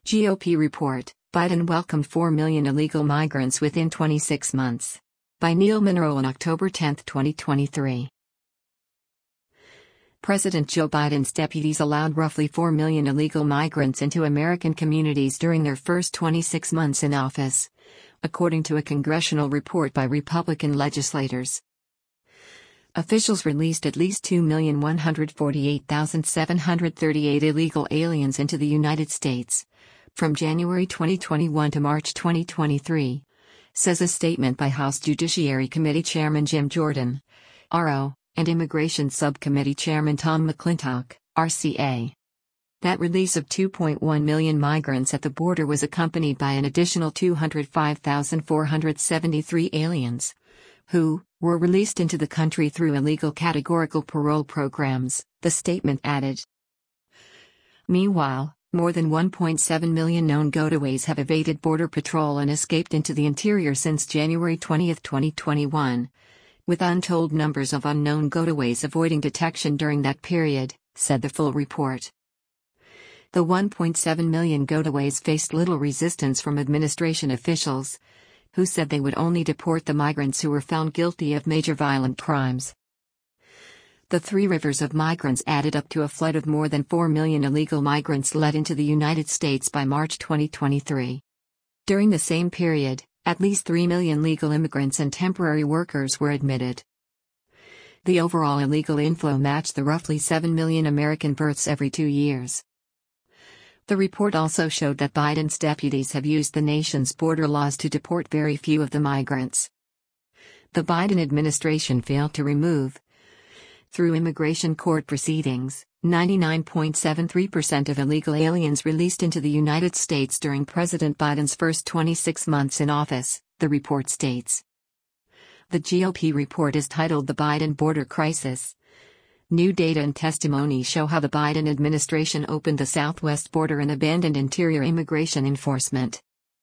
GOP report, Biden welcomed 4 million illegal migrants within 26 months. By Neil Monroe on October 10, 2023. President Joe Biden's deputies allowed roughly 4 million illegal migrants into American communities during their first 26 months in office, according to a congressional report by Republican legislators. Officials released at least 2,148,738 illegal aliens into the United States from January 2021 to March 2023, says a statement by House Judiciary Committee Chairman Jim Jordan, RO, and Immigration Subcommittee Chairman Tom McClintock, RCA. That release of 2.1 million migrants at the border was accompanied by an additional 205,473 aliens, who were released into the country through illegal categorical parole programs, the statement added. Meanwhile, more than 1.7 million known gotaways have evaded Border Patrol and escaped into the interior since January 20, 2021, with untold numbers of unknown gotaways avoiding detection during that period, said the full report. The 1.7 million gotaways faced little resistance from administration officials, who said they would only deport the migrants who were found guilty of major violent crimes. The three rivers of migrants added up to a flood of more than 4 million illegal migrants let into the United States by March 2023. During the same period, at least 3 million legal immigrants and temporary workers were admitted. The overall illegal inflow matched the roughly 7 million American births every 2 years. The report also showed that Biden's deputies have used the nation's border laws to deport very few of the migrants. The Biden administration failed to remove, through immigration court proceedings, 99.73% of illegal aliens released into the United States during President Biden's first 26 months in office, the report states. The GOP report is titled The Biden Border Crisis. New data and testimony show how the Biden administration opened the southwest border and abandoned interior immigration enforcement.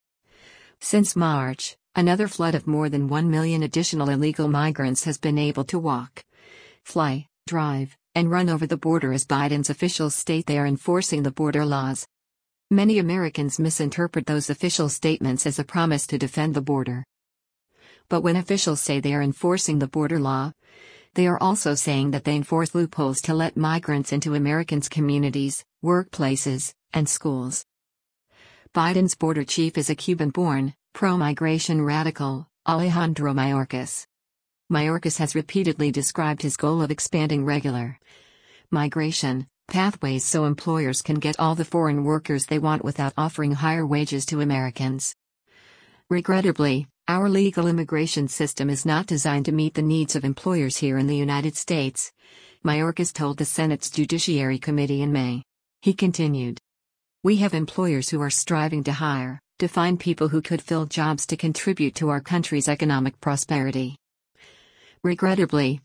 Since March, another flood of more than 1 million additional illegal migrants has been able to walk, fly, drive, and run over the border as Biden's officials state they are enforcing the border laws. Many Americans misinterpret those official statements as a promise to defend the border. But when officials say they are enforcing the border law, they are also saying that they enforce loopholes to let migrants into Americans' communities, workplaces, and schools. Biden's border chief is a Cuban-born, pro-migration radical, Alejandro Mayorkas. Mayorkas has repeatedly described his goal of expanding regular migration pathways so employers can get all the foreign workers they want without offering higher wages to Americans. Regrettably, our legal immigration system is not designed to meet the needs of employers here in the United States, Mayorkas told the Senate's Judiciary Committee in May. He continued. We have employers who are striving to hire, to find people who could fill jobs to contribute to our country's economic prosperity. Regrettably,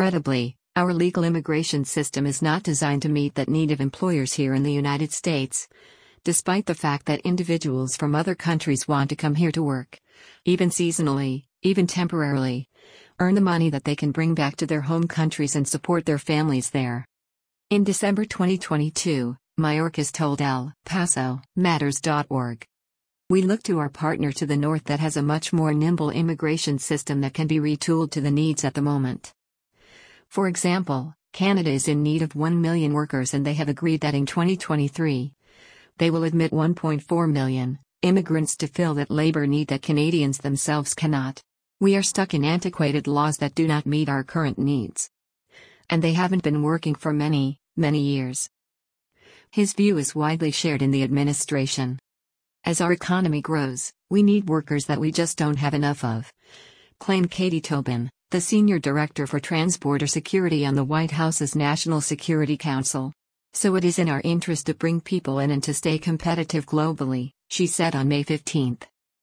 our legal immigration system is not designed to meet that need of employers here in the United States, despite the fact that individuals from other countries want to come here to work, even seasonally, even temporarily, earn the money that they can bring back to their home countries and support their families there. In December 2022, Mayorkas told El Paso Matters.org. We look to our partner to the north that has a much more nimble immigration system that can be retooled to the needs at the moment. For example, Canada is in need of 1 million workers and they have agreed that in 2023, they will admit 1.4 million immigrants to fill that labor need that Canadians themselves cannot. We are stuck in antiquated laws that do not meet our current needs. And they haven't been working for many, many years. His view is widely shared in the administration. As our economy grows, we need workers that we just don't have enough of, claimed Katie Tobin, the senior director for transborder security on the White House's National Security Council. So it is in our interest to bring people in and to stay competitive globally, she said on May 15.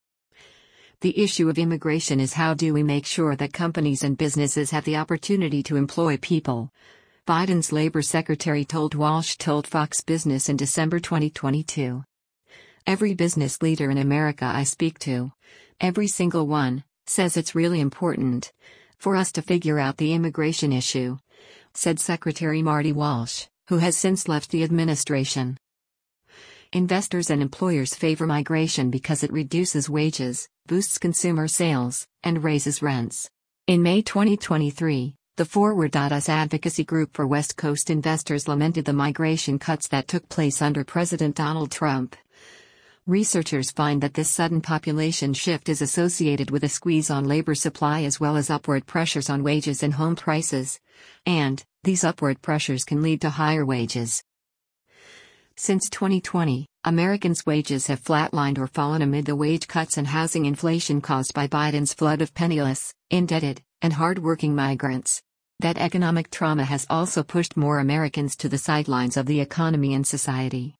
The issue of immigration is how do we make sure that companies and businesses have the opportunity to employ people, Biden's labor secretary Walsh told Fox Business in December 2022. Every business leader in America I speak to, every single one, says it's really important for us to figure out the immigration issue, said Secretary Marty Walsh, who has since left the administration. Investors and employers favor migration because it reduces wages, boosts consumer sales, and raises rents. In May 2023, the Forward.us advocacy group for West Coast investors lamented the migration cuts that took place under President Donald Trump. Researchers find that this sudden population shift is associated with a squeeze on labor supply as well as upward pressures on wages and home prices. And these upward pressures can lead to higher wages. Since 2020, Americans' wages have flatlined or fallen amid the wage cuts and housing inflation caused by Biden's flood of penniless, indebted, and hard-working migrants. That economic trauma has also pushed more Americans to the sidelines of the economy and society.